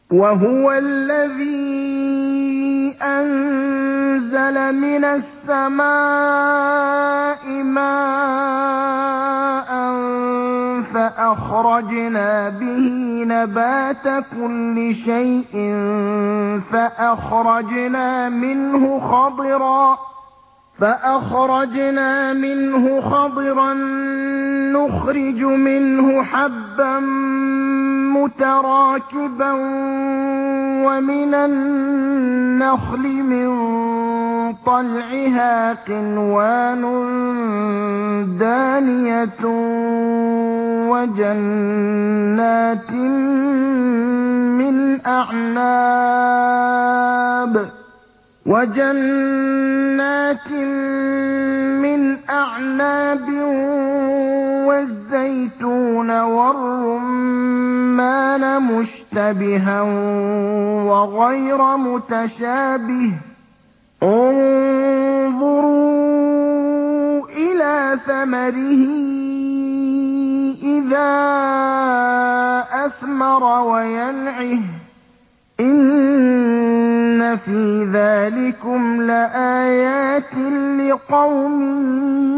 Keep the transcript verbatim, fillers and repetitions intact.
وَهُوَ الَّذِي أَنزَلَ مِنَ السَّمَاءِ مَاءً فَأَخْرَجْنَا بِهِ نَبَاتَ كُلِّ شَيْءٍ فَأَخْرَجْنَا مِنْهُ خَضِرًا فَأَخْرَجْنَا مِنْهُ خَضِرًا نُّخْرِجُ مِنْهُ حَبًّا مُّتَرَاكِبًا وَمِنَ النَّخْلِ مِن طَلْعِهَا قِنْوَانٌ دَانِيَةٌ وَجَنَّاتٍ مِّنْ أَعْنَابٍ وَجَنَّاتٍ مِّنْ أَعْنَابٍ وَالزَّيْتُونَ وَالرُّمَّانَ مُشْتَبِهًا وَغَيْرَ مُتَشَابِهٍ ۗ انظُرُوا إِلَىٰ ثَمَرِهِ إِذَا أَثْمَرَ وَيَنْعِهِ ۚ إِنَّ فِي ذَٰلِكُمْ لَآيَاتٍ لِّقَوْمٍ